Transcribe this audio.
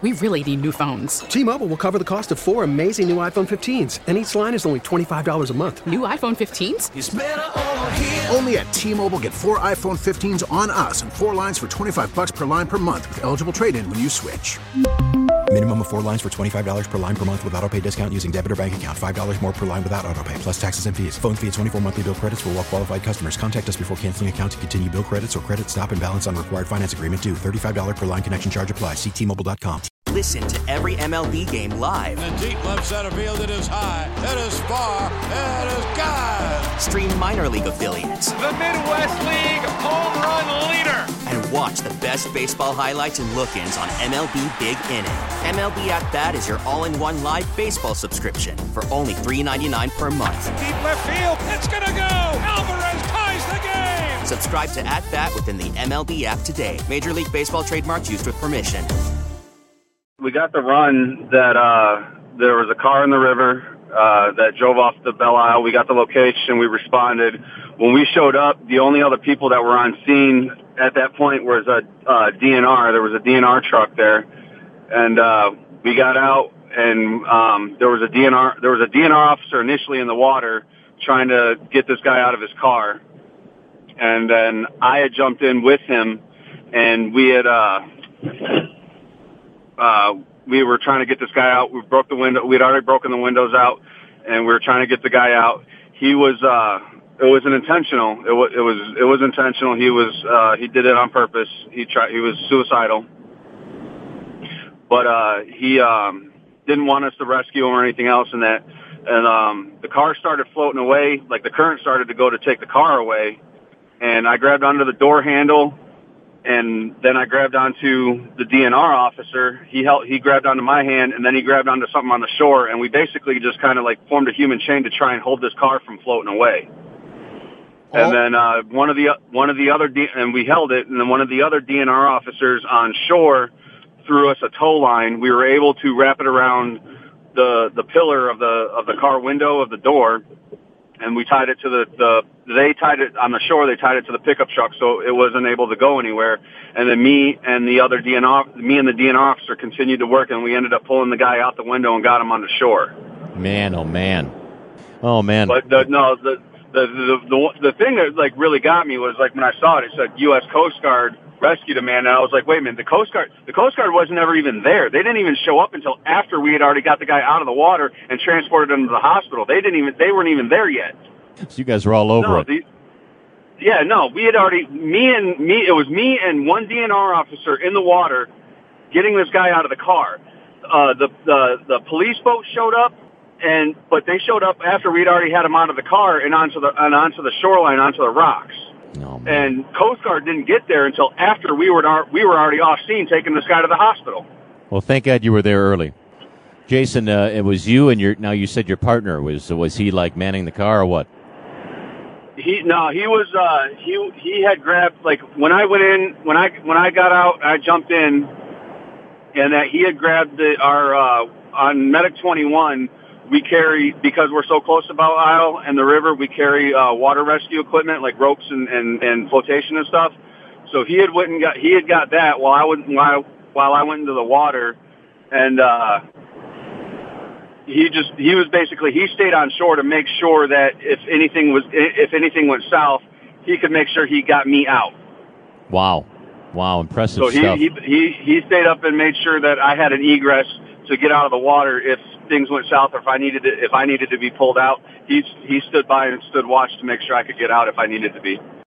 We really need new phones. T-Mobile will cover the cost of 4 amazing new iPhone 15s, and each line is only $25 a month. New iPhone 15s? It's better over here. Only at T-Mobile, get 4 iPhone 15s on us and 4 lines for $25 per line per month with eligible trade-in when you switch. Minimum of 4 lines for $25 per line per month with autopay discount using debit or bank account. $5 more per line without autopay, plus taxes and fees. Phone fee at 24 monthly bill credits for well-qualified customers. Contact us before canceling account to continue bill credits or credit stop and balance on required finance agreement due. $35 per line connection charge applies. See T-Mobile.com. Listen to every MLB game live. In the deep left center field, it is high, it is far, it is gone. Stream minor league affiliates. The Midwest League home run leader. And watch the best baseball highlights and look-ins on MLB Big Inning. MLB At Bat is your all-in-one live baseball subscription for only $3.99 per month. Deep left field, it's gonna go. Alvarez ties the game. Subscribe to At Bat within the MLB app today. Major League Baseball trademarks used with permission. We got the run that there was a car in the river that drove off the Belle Isle. We got the location. We responded. When we showed up, the only other people that were on scene at that point was a DNR. There was a DNR truck there, and we got out, and there was a DNR officer initially in the water trying to get this guy out of his car, and then I had jumped in with him, and we had. We were trying to get this guy out. We broke the window. We'd already broken the windows out, and we were trying to get the guy out. He was. It wasn't intentional. It was intentional. He did it on purpose. He was suicidal, but he didn't want us to rescue him or anything else. And the car started floating away. Like the current started to go to take the car away, and I grabbed onto the door handle. And then I grabbed onto the DNR officer. He grabbed onto my hand, and then he grabbed onto something on the shore, and we basically just kind of like formed a human chain to try and hold this car from floating away. Oh. And then one of the other and we held it, and then one of the other DNR officers on shore threw us a tow line. We were able to wrap it around the pillar of the car window of the door. And we tied it to they tied it on the shore, they tied it to the pickup truck so it wasn't able to go anywhere. And then me and the DNR officer continued to work, and we ended up pulling the guy out the window and got him on the shore. Man, oh man. Oh man. But the thing that like really got me was like when I saw it, it said U.S. Coast Guard rescued a man, and I was like, wait a minute, the Coast Guard wasn't ever even there. They didn't even show up until after we had already got the guy out of the water and transported him to the hospital. They weren't even there yet. So you guys were all over it. We had already, it was me and one DNR officer in the water getting this guy out of the car. The police boat showed up, but they showed up after we'd already had him out of the car and onto the shoreline, onto the rocks. Oh, and Coast Guard didn't get there until after we were already off scene taking this guy to the hospital. Well, thank God you were there early. Jason, it was you and you said your partner was he like manning the car or what? He had grabbed, like when I went in, when I got out, I jumped in, and that he had grabbed our on Medic 21. We carry, because we're so close to Belle Isle and the river, we carry water rescue equipment like ropes and flotation and stuff. So he had got that while I went into the water, and he stayed on shore to make sure that if anything went south, he could make sure he got me out. Wow, impressive stuff. So he stayed up and made sure that I had an egress to get out of the water if things went south, or if I needed to be pulled out. He stood by and stood watch to make sure I could get out if I needed to be.